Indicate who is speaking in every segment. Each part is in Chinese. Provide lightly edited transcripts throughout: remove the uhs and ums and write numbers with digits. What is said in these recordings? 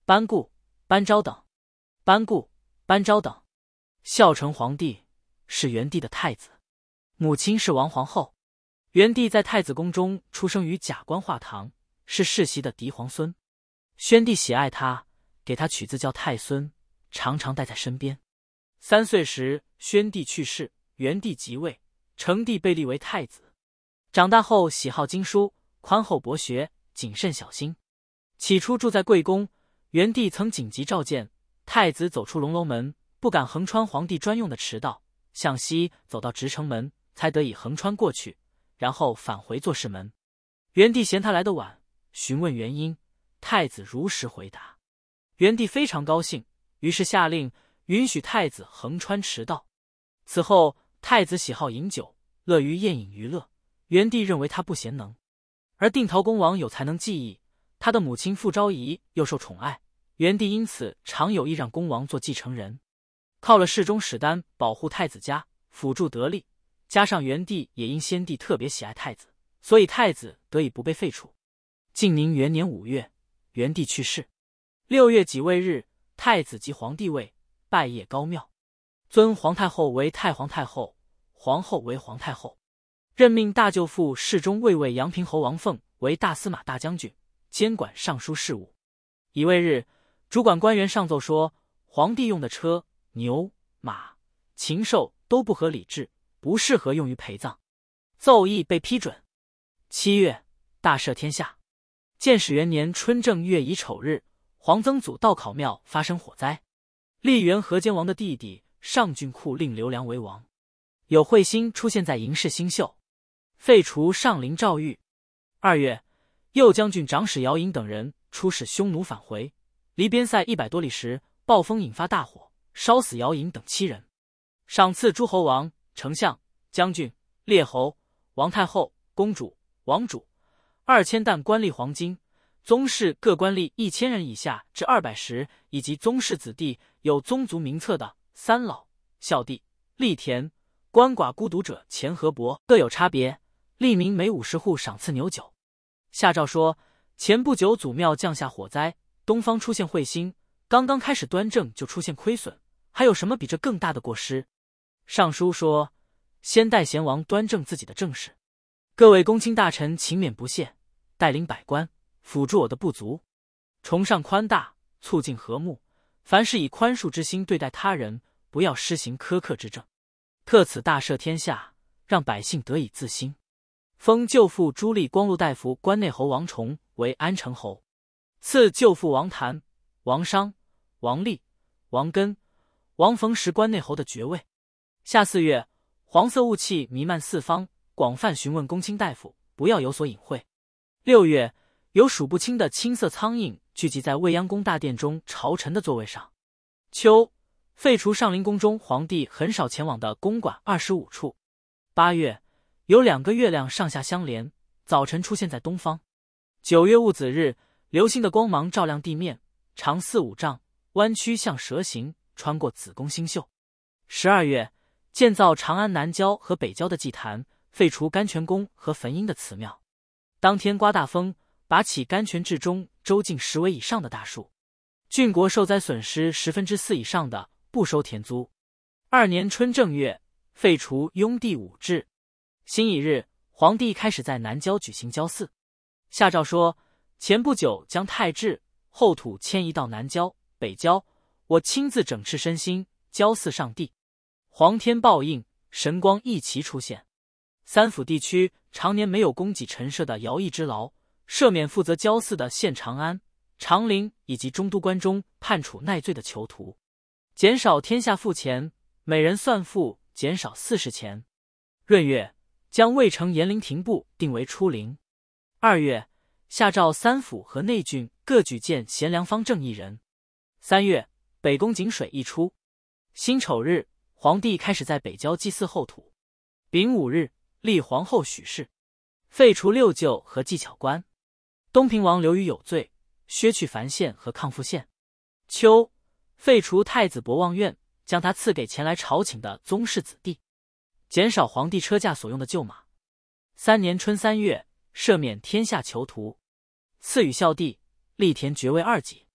Speaker 1: 班固、班昭等。班固、班昭等，孝成皇帝是元帝的太子，母亲是王皇后。元帝在太子宫中出生于贾关画堂，是世袭的嫡皇孙。宣帝喜爱他，给他取字叫太孙，常常带在身边。3岁时，宣帝去世，元帝即位，成帝被立为太子。长大后喜好经书，宽厚博学，谨慎小心。起初住在贵宫，元帝曾紧急召见太子走出龙楼门，不敢横穿皇帝专用的驰道，向西走到直城门，才得以横穿过去，然后返回坐室门。元帝嫌他来得晚，询问原因，太子如实回答。元帝非常高兴，于是下令允许太子横穿驰道。此后，太子喜好饮酒，乐于宴饮娱乐，元帝认为他不贤能。而定陶公王有才能技艺，他的母亲傅昭仪又受宠爱，元帝因此常有意让公王做继承人。靠了侍中史丹保护太子家，辅助得力，加上元帝也因先帝特别喜爱太子，所以太子得以不被废除。晋宁元年5月，元帝去世。6月己未日，太子即皇帝位，拜谒高庙，尊皇太后为太皇太后，皇后为皇太后。任命大舅父侍中卫尉阳平侯王凤为大司马大将军，监管尚书事务。乙未日，主管官员上奏说，皇帝用的车、牛、马、禽兽都不合礼制，不适合用于陪葬。奏议被批准。7月，大赦天下。建始元年春正月乙丑日，黄曾祖道考庙发生火灾，立元河间王的弟弟上郡库令刘良为王。有彗星出现在营室星宿，废除上林诏狱。2月，右将军长史姚颖等人出使匈奴返回，离边塞100多里时，暴风引发大火，烧死姚颖等7人。赏赐诸侯王、丞相、将军、列侯、王太后、公主、王主2000担官吏黄金，宗室各官吏1000人以下至200石，以及宗室子弟有宗族名册的三老、孝弟、立田、鳏寡孤独者钱和伯各有差别，吏民每50户赏赐牛酒。下诏说，前不久祖庙降下火灾，东方出现彗星，刚刚开始端正就出现亏损，还有什么比这更大的过失？上书说，先代贤王端正自己的政事，各位公卿大臣勤勉不懈，带领百官辅助我的不足，崇尚宽大，促进和睦，凡事以宽恕之心对待他人，不要施行苛刻之政。特此大赦天下，让百姓得以自兴。封舅父朱立光禄大夫关内侯王崇为安城侯，赐舅父王谭、王商、王立、王根、王逢时关内侯的爵位。夏4月，黄色雾气弥漫四方，广泛询问公卿大夫，不要有所隐晦。6月，有数不清的青色苍蝇聚集在未央宫大殿中朝臣的座位上。秋，废除上林宫中皇帝很少前往的公馆25处。8月，有2个月亮上下相连，早晨出现在东方。9月戊子日，流星的光芒照亮地面，长4、5丈，弯曲像蛇形，穿过子宫星宿。12月，建造长安南郊和北郊的祭坛，废除甘泉宫和汾阴的祠庙。当天刮大风，拔起甘泉至中周径10围以上的大树。郡国受灾损失4/10以上的，不收田租。2年春正月，废除雍地武制。辛乙日，皇帝开始在南郊举行郊祀。下诏说，前不久将太治、后土迁移到南郊、北郊，我亲自整饬身心，郊祀上帝。皇天报应，神光一齐出现。3府地区常年没有供给陈设的徭役之劳，赦免负责郊祀的县长安、长陵以及中都关中判处耐罪的囚徒，减少天下赋钱，每人算赋减少40钱。闰月，将渭城延陵亭部定为出陵。2月，下诏3府和内郡各举荐贤良方正1人。3月，北宫井水一出。辛丑日，皇帝开始在北郊祭祀后土。丙午日，立皇后许氏，废除六旧和技巧官。东平王刘虞有罪，削去樊县和抗父县。秋，废除太子博望院，将他赐给前来朝请的宗室子弟，减少皇帝车驾所用的旧马。3年春3月，赦免天下囚徒，赐予孝弟立田爵位2级。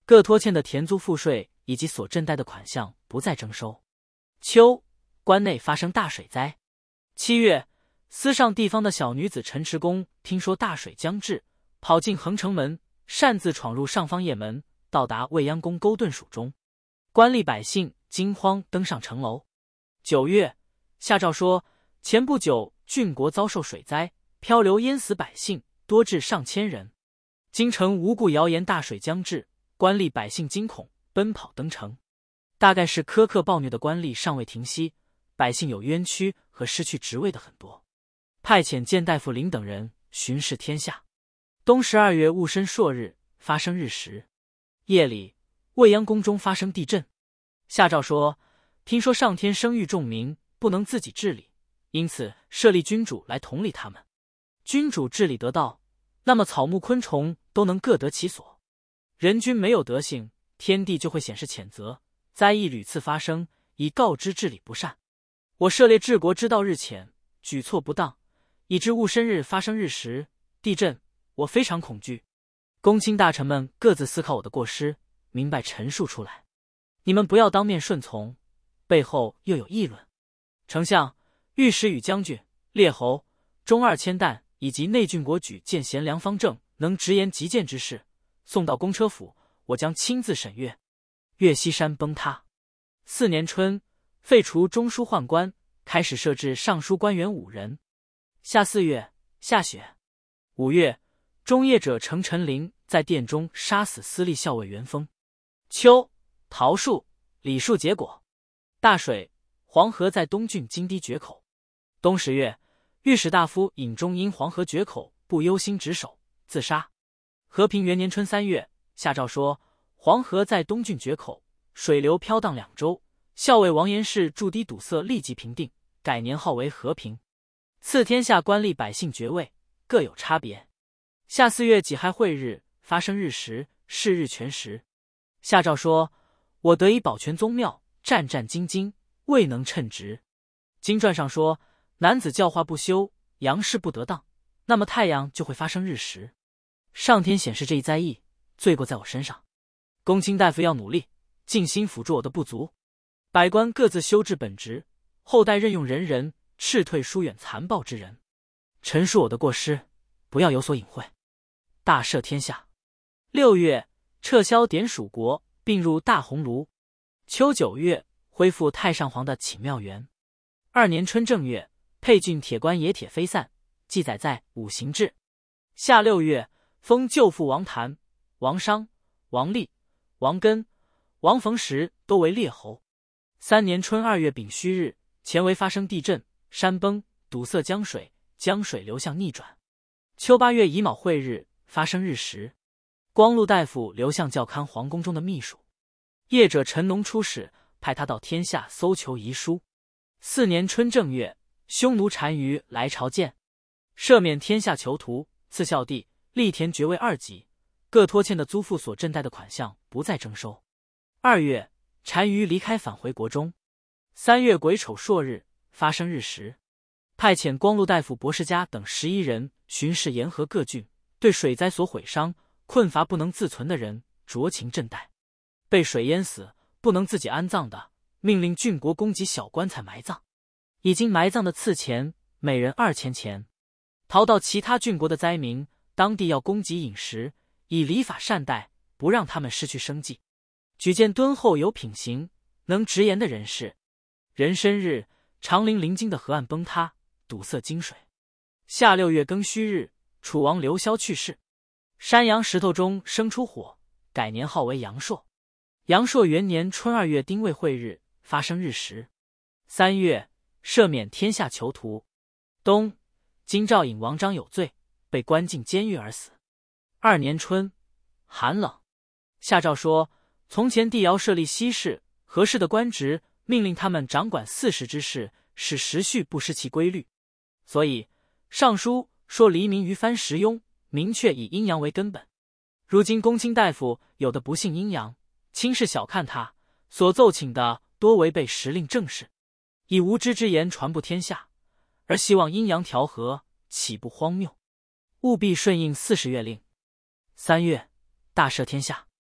Speaker 1: 各拖欠的田租赋税以及所赈贷的款项不再征收。秋，关内发生大水灾。7月，司上地方的小女子陈池公听说大水将至，跑进横城门，擅自闯入上方驿门，到达未央宫沟顿署中。官吏百姓惊慌，登上城楼。9月，下诏说，前不久郡国遭受水灾，漂流淹死百姓多至上千人。京城无故谣言大水将至，官吏百姓惊恐，奔跑登城。大概是苛刻暴虐的官吏尚未停息，百姓有冤屈和失去职位的很多。派遣谏大夫林等人巡视天下。冬12月戊申朔日，发生日食。夜里，未央宫中发生地震。下诏说，听说上天生育众民，不能自己治理，因此设立君主来统理他们。君主治理得当，那么草木昆虫都能各得其所。人君没有德性，天地就会显示谴责，灾异屡次发生，以告知治理不善。我涉猎治国之道日浅，举措不当，以致戊申日发生日食、地震，我非常恐惧。公卿大臣们各自思考我的过失，明白陈述出来。你们不要当面顺从，背后又有议论。丞相、御史与将军、列侯、中2千担以及内郡国举见贤良方正，能直言极谏之事，送到公车府，我将亲自审阅。岳西山崩塌。4年春，废除中书宦官，开始设置尚书官员5人。夏4月，下雪。5月，中业者程陈琳在殿中杀死司隶校尉袁丰。秋，桃树、李树结果。大水，黄河在东郡金堤决口。冬10月，御史大夫尹忠因黄河决口不忧心职守，自杀。和平元年春3月，下诏说，黄河在东郡决口，水流飘荡2周，校尉王延氏筑堤堵塞，立即平定，改年号为和平。赐天下官吏百姓爵位，各有差别。夏4月己亥会日，发生日食，是日全食。下诏说，我得以保全宗庙，战战兢兢，未能称职。经传上说，男子教化不修，阳事不得当，那么太阳就会发生日食。上天显示这一灾异，罪过在我身上。公卿大夫要努力，尽心辅助我的不足。百官各自修治本职，后代任用人人，斥退疏远残暴之人。陈述我的过失，不要有所隐晦。大赦天下。6月，撤销典属国，并入大鸿胪。秋9月，恢复太上皇的寝庙园。2年春正月，沛郡铁棺冶铁飞散，记载在五行志。夏6月，封舅父王谭、王商、王立、王根、王逢时都为列侯。3年春2月丙戌日，前为发生地震，山崩，堵塞江水，江水流向逆转。秋8月乙卯会日，发生日食。光禄大夫刘向校勘皇宫中的秘书。业者陈农出使，派他到天下搜求遗书。4年春正月，匈奴单于来朝见，赦免天下囚徒，赐孝弟、立田爵位2级，各拖欠的租赋所赈贷的款项不再征收。2月，单于离开返回国中。3月癸丑朔日，发生日食。派遣光禄大夫博士家等11人巡视沿河各郡，对水灾所毁伤、困乏不能自存的人酌情赈贷。被水淹死不能自己安葬的，命令郡国供给小棺材埋葬。已经埋葬的赐钱，每人2000钱。逃到其他郡国的灾民，当地要供给饮食，以礼法善待，不让他们失去生计。举荐敦厚有品行、能直言的人士。壬申日，长陵临津的河岸崩塌，堵塞京水。夏6月庚戌日，楚王刘萧去世。山阳石头中生出火，改年号为阳朔。阳朔元年春2月丁未会日，发生日食。3月，赦免天下囚徒。冬，京兆尹王章有罪，被关进监狱而死。2年春，寒冷。下诏说，从前帝尧设立西氏、何氏的官职，命令他们掌管40之事，使时序不失其规律。所以尚书说黎民于藩时庸，明确以阴阳为根本。如今公卿大夫有的不信阴阳，轻视小看他，所奏请的多违背时令政事，以无知之言传布天下，而希望阴阳调和，岂不荒谬？务必顺应40月令。3月，大赦天下。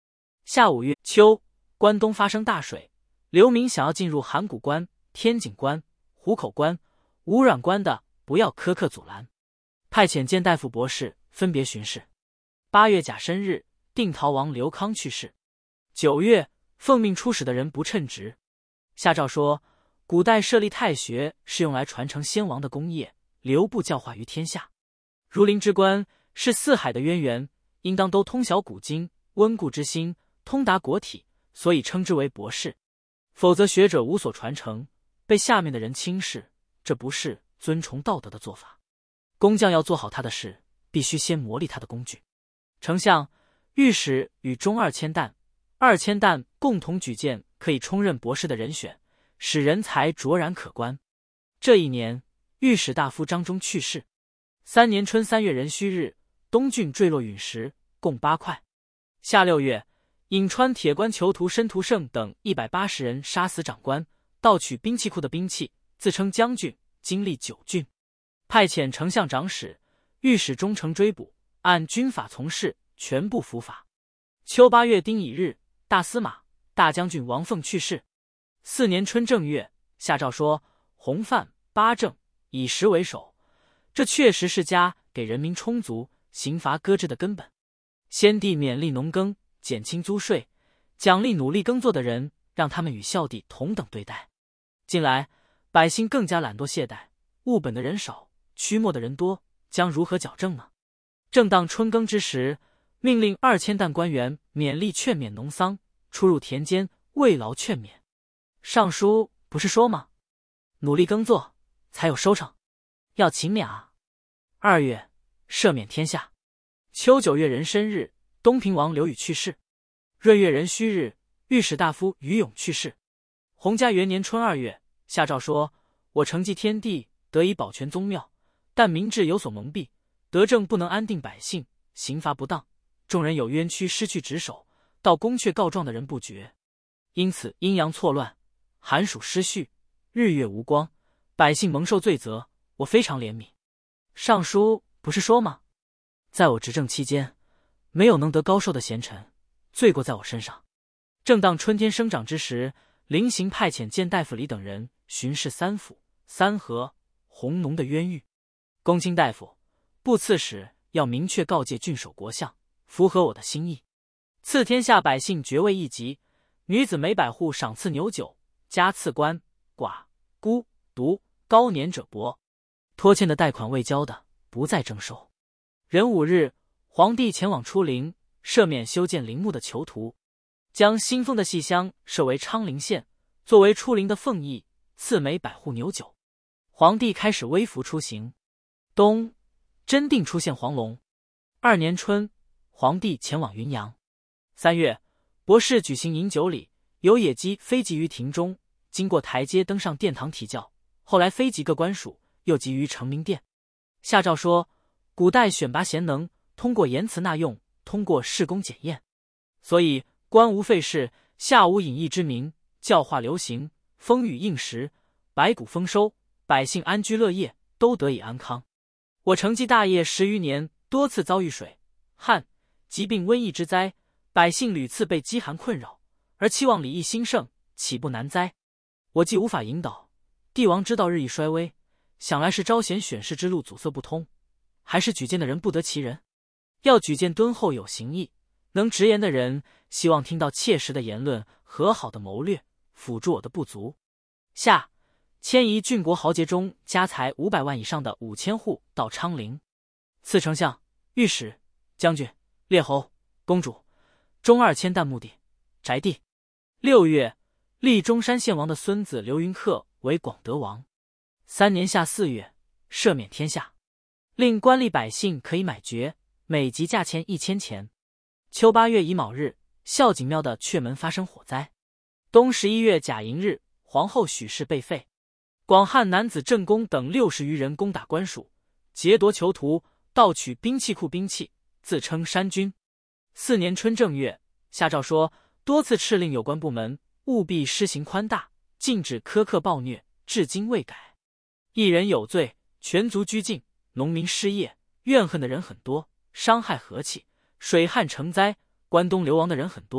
Speaker 1: 夏5月秋，关东发生大水，流民想要进入函谷关、天井关、湖口关、无染关的，不要苛刻阻拦，派遣监大夫博士分别巡视。8月甲申日，定陶王刘康去世。9月，奉命出使的人不称职。下诏说，古代设立太学是用来传承先王的功业，留步教化于天下。儒林之官是四海的渊源，应当都通晓古今，温故知新，通达国体，所以称之为博士。否则学者无所传承，被下面的人轻视，这不是尊崇道德的做法。工匠要做好他的事，必须先磨砺他的工具。丞相、御史与中二千担共同举荐可以充任博士的人选，使人才卓然可观。这一年，御史大夫张忠去世。3年春3月壬戌日，东郡坠落陨石，共8块。夏6月，颍川铁关囚徒申屠胜等180人杀死长官，盗取兵器库的兵器，自称将军，经历9郡。派遣丞相长史、御史忠诚追捕，按军法从事，全部伏法。秋8月丁乙日，大司马、大将军王凤去世。4年春正月，下诏说，洪范、八正以食为首，这确实是家给人民充足、刑罚搁置的根本。先帝勉励农耕，减轻租税，奖励努力耕作的人，让他们与孝弟同等对待。近来百姓更加懒惰懈怠，务本的人少，驱磨的人多，将如何矫正呢？正当春耕之时，命令2000担官员勉励劝勉农桑，出入田间慰劳劝勉。上书不是说吗？努力耕作才有收成，要勤勉啊。2月，赦免天下。秋9月壬申日，东平王刘宇去世。闰月壬戌日，御史大夫于勇去世。洪嘉元年春2月，下诏说，我承继天地，得以保全宗庙，但民智有所蒙蔽，德政不能安定百姓，刑罚不当，众人有冤屈失去职守，到宫阙告状的人不绝，因此阴阳错乱，寒暑失序，日月无光，百姓蒙受罪责，我非常怜悯。上书不是说吗？在我执政期间，没有能得高寿的贤臣，罪过在我身上。正当春天生长之时，临行派遣监大夫李等人巡视3府、3河、弘农的冤狱。公卿大夫、部刺史要明确告诫郡守国相，符合我的心意。赐天下百姓爵位1级，女子每100户赏赐牛酒，加赐官、寡、孤、独、高年者薄。拖欠的贷款未交的，不再征收。壬午日，皇帝前往出陵，赦免修建陵墓的囚徒，将新丰的细乡设为昌陵县，作为出陵的俸役，赐每100户牛酒。皇帝开始微服出行。冬，真定出现黄龙。2年春，皇帝前往云阳。3月，博士举行饮酒礼，有野鸡飞集于庭中，经过台阶登上殿堂体教，后来飞集各官署，又集于成明殿。下诏说，古代选拔贤能，通过言辞纳用，通过试功检验，所以官无废事，下无隐逸之名，教化流行，风雨应时，百谷丰收，百姓安居乐业，都得以安康。我承继大业10余年，多次遭遇水、旱、疾病、瘟疫之灾，百姓屡次被饥寒困扰，而期望礼义兴盛，岂不难哉？我既无法引导，帝王之道日益衰微，想来是招贤选士之路阻塞不通，还是举荐的人不得其人？要举荐敦厚有行义、能直言的人，希望听到切实的言论和好的谋略，辅助我的不足。下迁移郡国豪杰中家财500万以上的5000户到昌陵。赐丞相、御史、将军、列侯、公主、中2000担墓地、宅地。6月，立中山县王的孙子刘云克为广德王。3年夏4月，赦免天下，令官吏百姓可以买爵，每级价钱1000钱。秋8月乙卯日，孝景庙的阙门发生火灾。冬11月甲寅日，皇后许氏被废。广汉男子郑公等60余人攻打官署，劫夺囚徒，盗取兵器库兵器，自称山军。4年春正月，下诏说，多次敕令有关部门务必施行宽大，禁止苛刻暴虐，至今未改。一人有罪，全族拘禁，农民失业，怨恨的人很多，伤害和气，水旱成灾，关东流亡的人很多，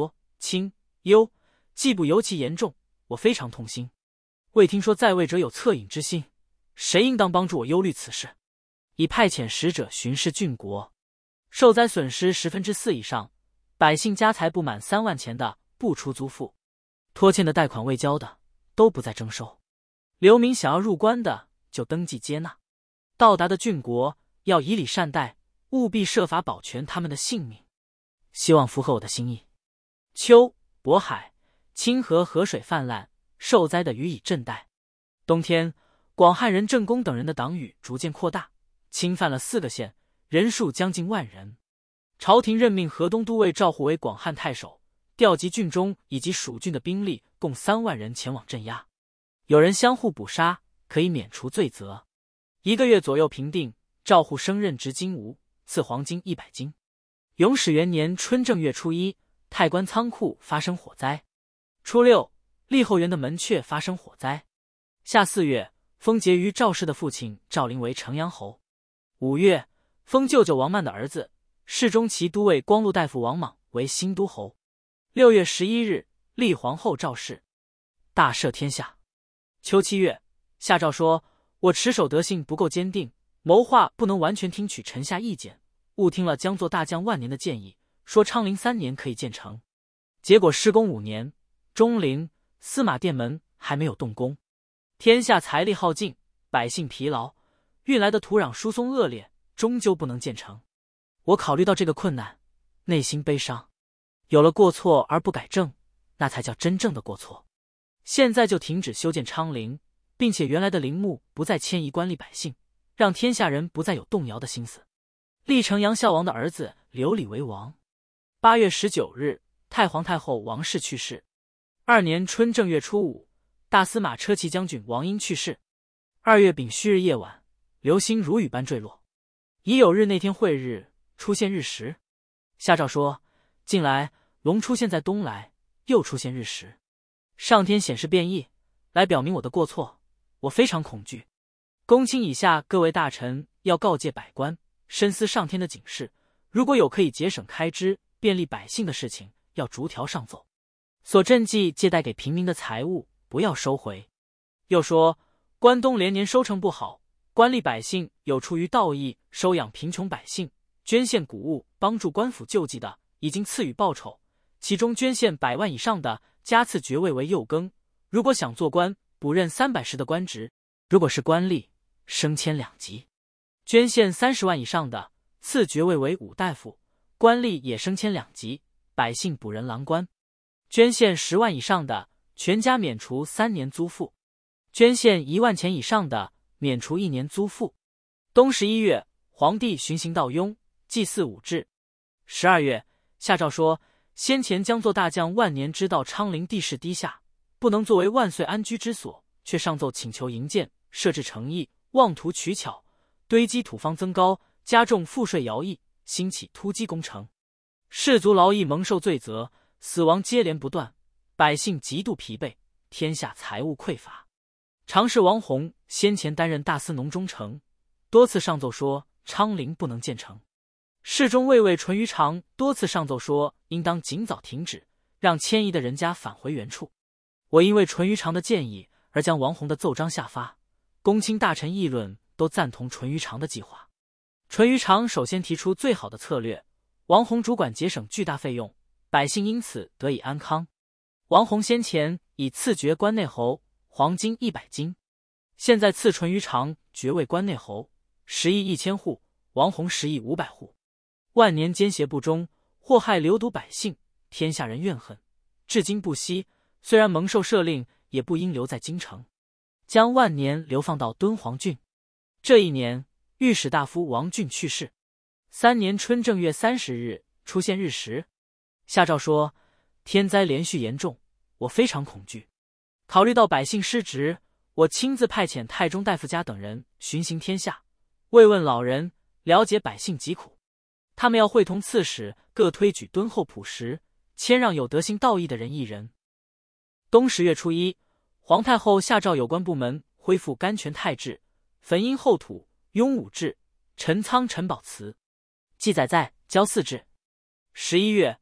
Speaker 1: 清、幽，季部尤其严重，我非常痛心。未听说在位者有恻隐之心，谁应当帮助我忧虑此事？已派遣使者巡视郡国，受灾损失4%以上，百姓家财不满3万钱的不出租付，拖欠的贷款未交的都不再征收，流民想要入关的就登记接纳。到达的郡国要以礼善待，务必设法保全他们的性命，希望符合我的心意。秋，渤海、清河河水泛滥，受灾的予以赈贷。冬天，广汉人郑公等人的党羽逐渐扩大，侵犯了4个县，人数将近10000人。朝廷任命河东都尉赵护为广汉太守，调集郡中以及属郡的兵力共3万人前往镇压。有人相互捕杀，可以免除罪责。1个月左右平定，赵护升任执金吾，赐黄金100斤。永始元年春正月初1，太官仓库发生火灾。初6，立后园的门阙发生火灾。夏4月，封结于赵氏的父亲赵灵为城阳侯。5月，封舅舅王曼的儿子侍中骑都尉光禄大夫王莽为新都侯。6月11日，立皇后赵氏，大赦天下。秋7月，下诏说：我持守德性不够坚定，谋划不能完全听取臣下意见，误听了将作大将万年的建议，说昌陵3年可以建成。结果施工5年，钟陵、司马殿门还没有动工。天下财力耗尽，百姓疲劳，运来的土壤疏松恶劣，终究不能建成。我考虑到这个困难，内心悲伤。有了过错而不改正，那才叫真正的过错。现在就停止修建昌陵，并且原来的陵墓不再迁移官吏百姓，让天下人不再有动摇的心思。立成阳孝王的儿子刘礼为王。8月19日，太皇太后王氏去世。2年春正月初5，大司马车骑将军王英去世。2月丙戌日夜晚，流星如雨般坠落。乙酉日那天晦日，出现日食。下诏说，近来龙出现在东来，又出现日食，上天显示变异，来表明我的过错，我非常恐惧。公卿以下各位大臣要告诫百官，深思上天的警示，如果有可以节省开支、便利百姓的事情，要逐条上奏。所赈济借贷给平民的财物，不要收回。又说，关东连年收成不好，官吏百姓有出于道义收养贫穷百姓，捐献谷物帮助官府救济的，已经赐予报酬，其中捐献100万以上的，加赐爵位为右更；如果想做官，补任300石的官职；如果是官吏，升迁2级。捐献30万以上的，赐爵位为武大夫，官吏也升迁2级，百姓补任郎官；捐献10万以上的，全家免除3年租赋；捐献1万钱以上的，免除1年租赋。冬11月，皇帝巡行到雍，祭祀武志。12月，下诏说，先前将作大将万年知道昌陵地势低下，不能作为万岁安居之所，却上奏请求营建，设置诚意，妄图取巧，堆积土方增高，加重赋税徭役，兴起突击工程，士卒劳役蒙受罪责，死亡接连不断，百姓极度疲惫，天下财物匮乏。常侍王弘先前担任大司农中丞，多次上奏说昌陵不能建成。侍中卫尉淳于长多次上奏说应当尽早停止，让迁移的人家返回原处。我因为淳于长的建议而将王弘的奏章下发，公卿大臣议论都赞同淳于长的计划。淳于长首先提出最好的策略，王弘主管节省巨大费用，百姓因此得以安康。王弘先前以赐爵关内侯，黄金100斤，现在赐淳于长爵位关内侯，10亿1000户，王弘10亿500户。万年奸邪不忠，祸害流毒百姓，天下人怨恨，至今不息。虽然蒙受赦令，也不应留在京城，将万年流放到敦煌郡。这一年，御史大夫王浚去世。3年春正月30日，出现日食。下诏说，天灾连续严重，我非常恐惧。考虑到百姓失职，我亲自派遣太中大夫家等人巡行天下，慰问老人，了解百姓疾苦。他们要会同刺史各推举敦厚朴实、谦让有德行道义的人1人。冬10月初1，皇太后下诏有关部门恢复甘泉太制，焚阴后土，雍武志，陈仓陈宝祠，记载在交祀志。11月，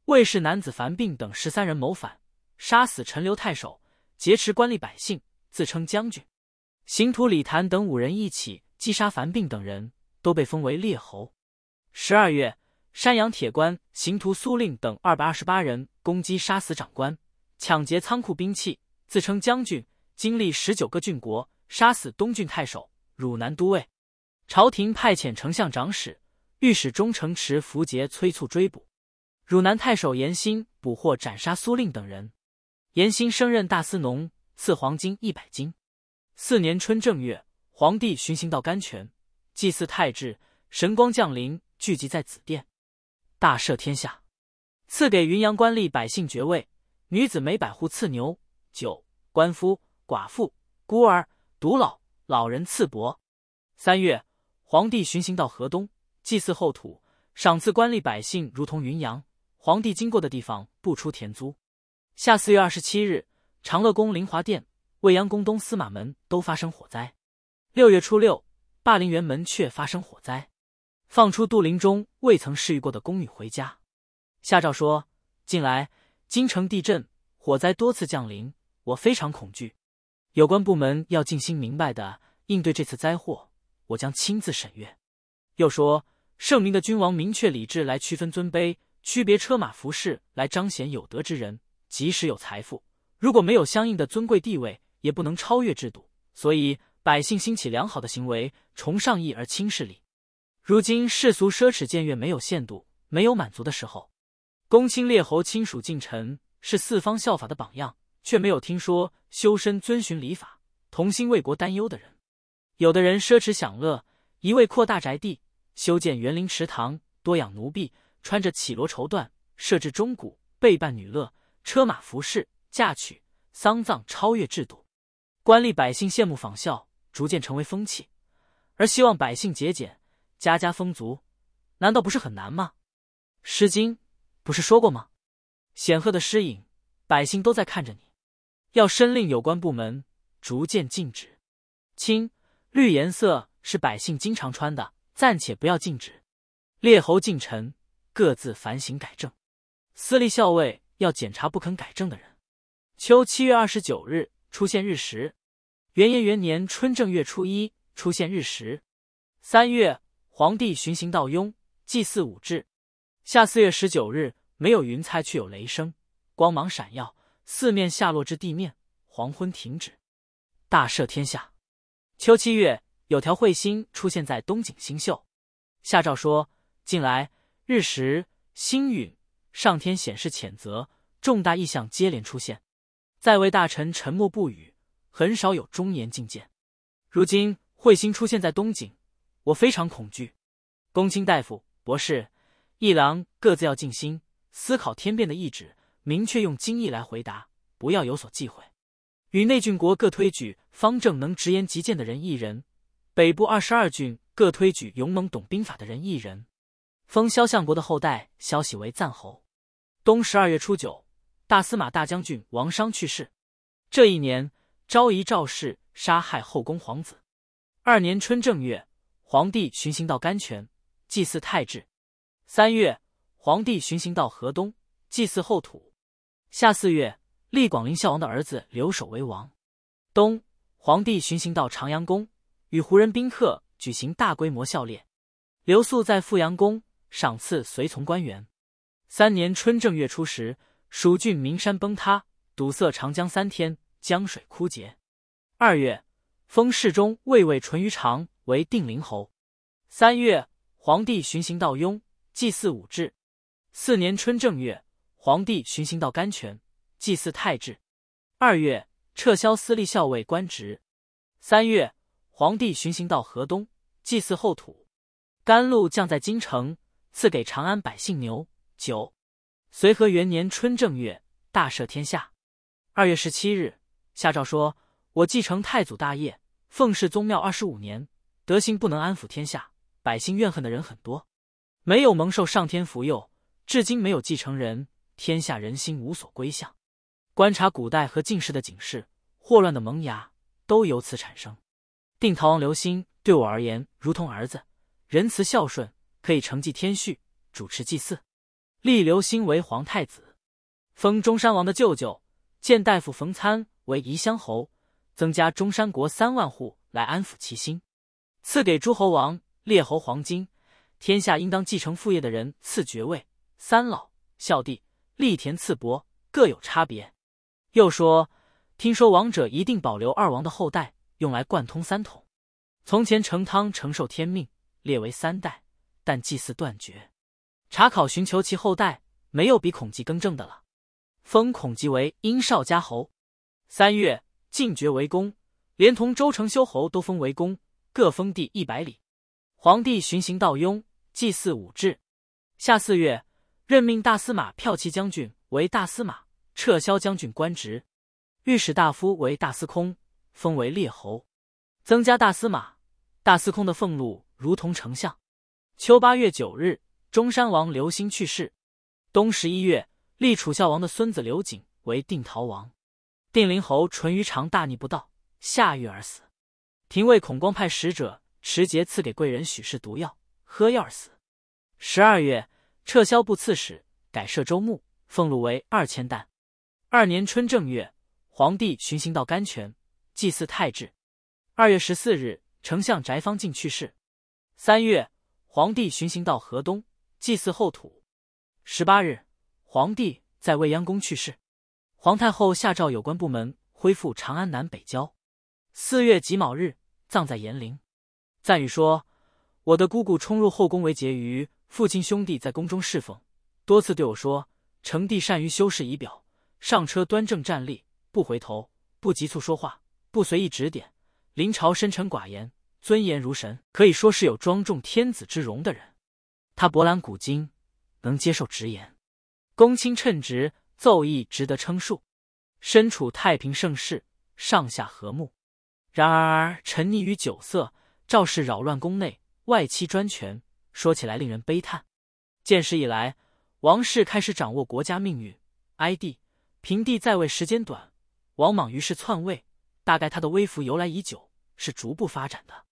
Speaker 1: 魏氏男子樊并等13人谋反，杀死陈留太守，劫持官吏百姓，自称将军。刑徒李谭等5人一起击杀樊并等人，都被封为列侯。12月，山阳铁关刑徒苏令等228人攻击杀死长官，抢劫仓库兵器，自称将军，经历19个郡国，杀死东郡太守、汝南都尉。朝廷派遣丞相长史、御史中丞池符节催促追捕。汝南太守严欣捕获斩杀苏令等人。严欣升任大司农，赐黄金100斤。4年春正月，皇帝巡行到甘泉，祭祀太治，神光降临，聚集在紫殿，大赦天下，赐给云阳官吏百姓爵位，女子每100户赐牛酒，官夫、寡妇、孤儿、独老、老人赐帛。3月，皇帝巡行到河东，祭祀后土，赏赐官吏百姓如同云阳，皇帝经过的地方不出田租。下4月27日，长乐宫、灵华殿、未央宫东司马门都发生火灾。6月初6，霸陵园门阙发生火灾，放出杜陵中未曾侍御过的宫女回家。下诏说：近来京城地震，火灾多次降临，我非常恐惧。有关部门要尽心明白地应对这次灾祸，我将亲自审阅。又说，圣明的君王明确礼制来区分尊卑，区别车马服饰来彰显有德之人，即使有财富，如果没有相应的尊贵地位，也不能超越制度。所以百姓兴起良好的行为，崇尚义而轻视礼。如今世俗奢侈僭越没有限度，没有满足的时候，公卿列侯亲属近臣是四方效法的榜样，却没有听说修身遵循礼法、同心为国担忧的人。有的人奢侈享乐，一味扩大宅地，修建园林池塘，多养奴婢，穿着绮罗绸缎，设置钟鼓，备办女乐，车马服饰，嫁娶、丧葬超越制度。官吏百姓羡慕仿效，逐渐成为风气，而希望百姓节俭，家家丰足，难道不是很难吗？诗经不是说过吗？显赫的诗隐，百姓都在看着你。要申令有关部门逐渐禁止。青、绿颜色是百姓经常穿的，暂且不要禁止。列侯近臣各自反省改正。司隶校尉要检查不肯改正的人。秋7月29日出现日食。元延元年春正月初1出现日食。3月，皇帝巡行到雍，祭祀武志。下4月19日，没有云彩却有雷声，光芒闪耀，四面下落至地面，黄昏停止，大赦天下。秋7月，有条彗星出现在东景星宿。下诏说，近来日食、星陨，上天显示谴责，重大异象接连出现，在位大臣沉默不语，很少有忠言进谏。如今彗星出现在东景，我非常恐惧。公卿大夫、博士、议郎各自要静心，思考天变的意旨，明确用经义来回答，不要有所忌讳。与内郡国各推举方正能直言极谏的人1人，北部22郡各推举勇猛懂兵法的人1人。封萧相国的后代萧喜为赞侯。冬12月初9，大司马大将军王商去世。这一年，昭仪赵氏杀害后宫皇子。2年春正月，皇帝巡行到甘泉，祭祀太治。3月，皇帝巡行到河东，祭祀后土。下4月，立广陵孝王的儿子刘守为王。冬，皇帝巡行到长阳宫，与胡人宾客举行大规模校猎。刘肃在富阳宫赏赐随从官员。3年春正月初10，蜀郡名山崩塌，堵塞长江3天，江水枯竭。2月，封侍中卫尉淳于长为定陵侯。3月，皇帝巡行到雍，祭祀武志。4年春正月，皇帝巡行到甘泉，祭祀太治。2月，撤销司隶校尉官职。3月，皇帝巡行到河东，祭祀后土。甘露降在京城，赐给长安百姓牛酒。随和元年春正月，大赦天下。2月17日，下诏说，我继承太祖大业，奉侍宗庙25年，德行不能安抚天下，百姓怨恨的人很多，没有蒙受上天福佑，至今没有继承人，天下人心无所归向。观察古代和近世的警示，祸乱的萌芽都由此产生。定陶王刘歆对我而言如同儿子，仁慈孝顺，可以承继天序，主持祭祀。 立刘兴为皇太子，封中山王的舅舅谏大夫冯参为宜乡侯，增加中山国3万户来安抚其心。赐给诸侯王、列侯黄金，天下应当继承父业的人赐爵位，三老、孝弟、立田赐帛，各有差别。又说，听说王者一定保留2王的后代，用来贯通3统。从前成汤承受天命，列为3代，但祭祀断绝。查考寻求其后代，没有比孔季更正的了。封孔季为殷少家侯。3月，进爵为公，连同周成修侯都封为公，各封地100里。皇帝巡行到雍，祭祀武制。夏4月，任命大司马骠骑将军为大司马，撤销将军官职，御史大夫为大司空，封为列侯，增加大司马、大司空的俸禄如同丞相。秋8月9日，中山王刘兴去世。冬11月，立楚孝王的孙子刘瑾为定陶王。定陵侯淳于长大逆不道，下狱而死。廷尉孔光派使者持节赐给贵人许氏毒药，喝药而死。12月，撤销部刺史，改设州牧，俸禄为2000担。2年春正月，皇帝巡行到甘泉，祭祀太治。2月14日，丞相翟方进去世。3月，皇帝巡行到河东，祭祀后土。18日，皇帝在未央宫去世。皇太后下诏有关部门恢复长安南北郊。4月己卯日，葬在延陵。赞语说，我的姑姑冲入后宫为婕妤，父亲兄弟在宫中侍奉，多次对我说，成帝善于修饰仪表，上车端正站立，不回头，不急促说话，不随意指点，临朝深沉寡言，尊严如神，可以说是有庄重天子之容的人。他博览古今，能接受直言，公卿称职，奏议值得称述，身处太平盛世，上下和睦。然而沉溺于酒色，肇事扰乱宫内，外戚专权，说起来令人悲叹。建始以来，王室开始掌握国家命运，哀帝、平帝在位时间短，王莽于是篡位，大概他的威服由来已久，是逐步发展的。